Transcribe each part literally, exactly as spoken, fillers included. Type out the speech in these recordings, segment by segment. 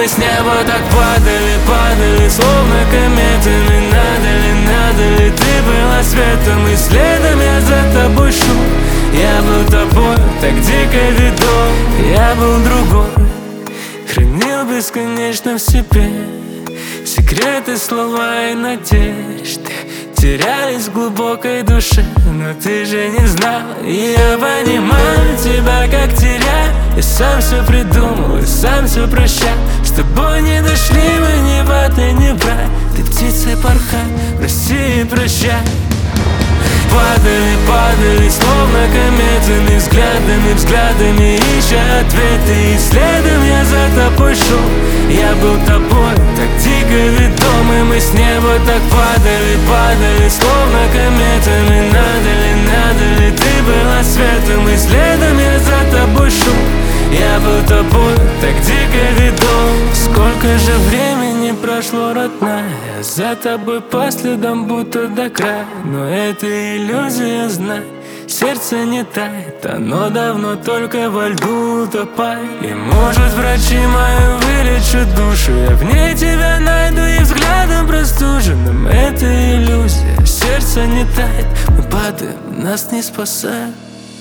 мы с неба так падали, падали, словно кометами. Надо ли, надо ли, ты была светом, и следом я за тобой шел. Я был тобой, так дико ведом. Я был другой, хранил бесконечно в себе секреты, слова и надежды терялись в глубокой душе, но ты же не знал. И я понимаю тебя, как теряю. Я сам все придумал и сам все прощал. С тобой не дошли мы ни в ад и ни в рай. Ты птица порхай, прости и прощай. Падали, падали, словно кометами, взглядами, взглядами, ища ответы. И следом я за тобой шел. Я был тобой, так дико ведомый. Мы с неба так падали, падали, словно кометами. Надо ли, надо ли, ты была светом, и следом я за тобой шел. Я был тобой, так дико ведом. Сколько же времени прошло, родная, за тобой по следам будто до края. Но это иллюзия, знай, сердце не тает, оно давно только во льду утопает. И может врачи мою вылечат душу, я в ней тебя найду и взглядом простуженным. Это иллюзия, сердце не тает, мы падаем, нас не спасает.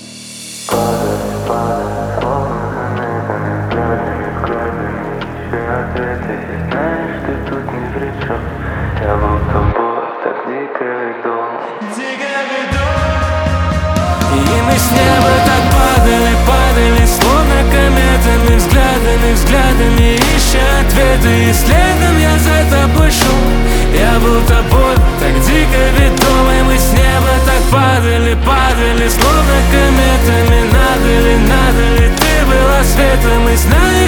Знаешь, ты тут ни при чем. Я был тобой, так дико ведом. Дико ведом. И мы с неба так падали, падали, словно кометами, взглядами, взглядами, ища ответы. И следом я за тобой шел. Я был тобой, так дико ведом. И мы с неба так падали, падали, словно кометами. Надо ли, надо ли, ты была светом, и знаешь,